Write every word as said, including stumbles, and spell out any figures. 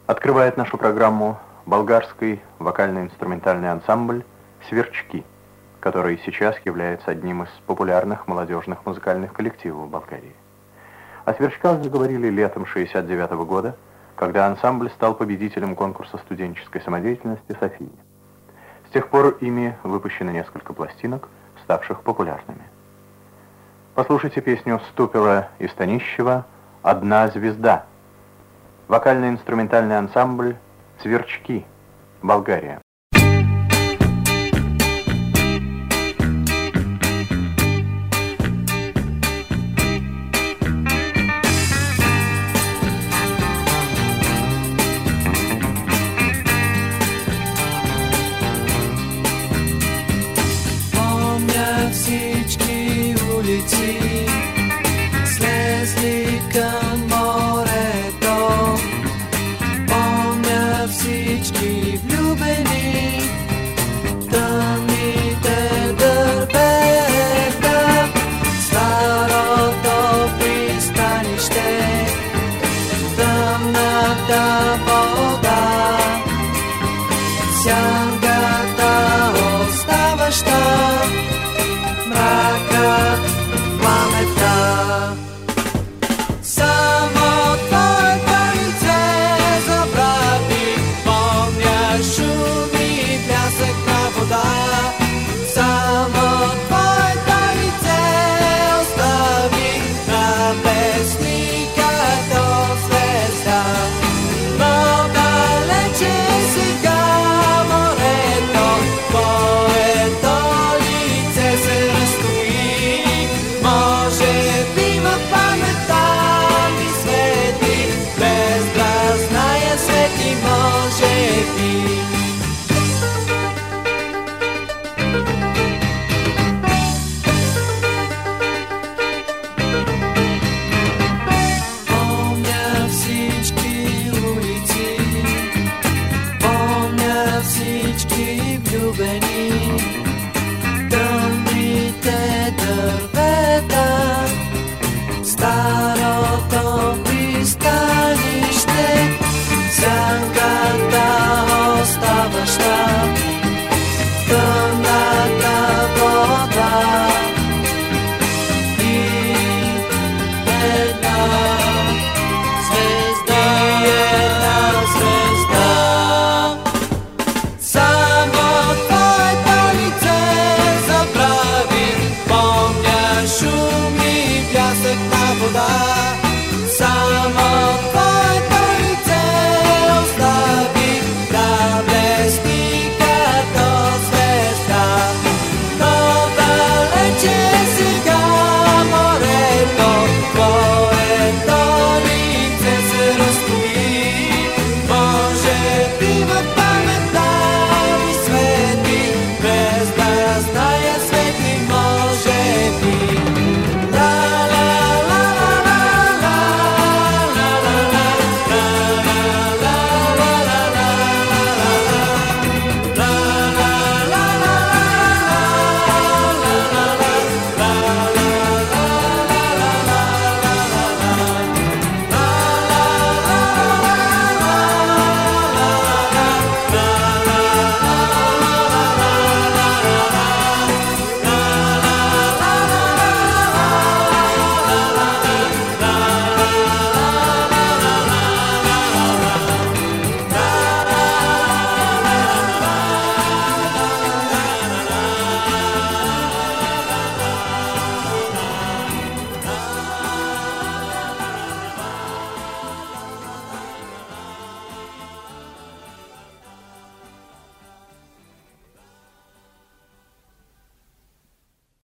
Открывает нашу программу болгарский вокально-инструментальный ансамбль «Сверчки», который сейчас является одним из популярных молодежных музыкальных коллективов в Болгарии. О «Сверчках» заговорили летом шестьдесят девятого года, когда ансамбль стал победителем конкурса студенческой самодеятельности «София». С тех пор ими выпущено несколько пластинок, ставших популярными. Послушайте песню Ступила и Станищева «Одна звезда». Вокально-инструментальный ансамбль «Сверчки», Болгария. Помня всички улици, слезли към морето. Помня всички влюбени, тъмните дървета, старото пристанище, тъмната вода, сянката оставаща, мракът, паметта. Само твоето лице забрави, помня шум и блясък на вода. Само твоето лице остави на песни като звезда. Но далече сега морето, твоето лице се разтопи. Може би в паметта ми свети, без да зная свети, може би. Помня всички улици, помня всички влюбени.